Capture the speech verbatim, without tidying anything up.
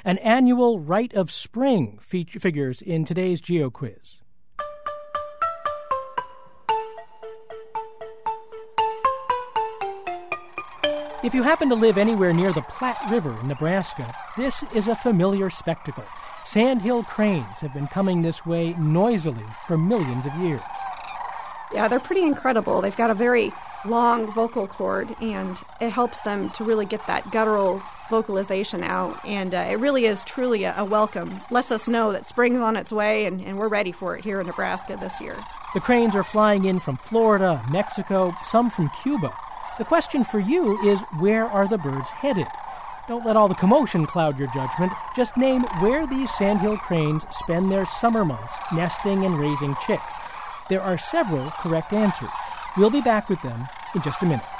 An annual rite of spring fe- figures in today's GeoQuiz. If you happen to live anywhere near the Platte River in Nebraska, this is a familiar spectacle. Sandhill cranes have been coming this way noisily for millions of years. Yeah, they're pretty incredible. They've got a very long vocal cord, and it helps them to really get that guttural vocalization out. And uh, it really is truly a, a welcome. Lets us know that spring's on its way, and, and we're ready for it here in Nebraska this year. The cranes are flying in from Florida, Mexico, some from Cuba. The question for you is, where are the birds headed? Don't let all the commotion cloud your judgment. Just name where these sandhill cranes spend their summer months nesting and raising chicks. There are several correct answers. We'll be back with them in just a minute.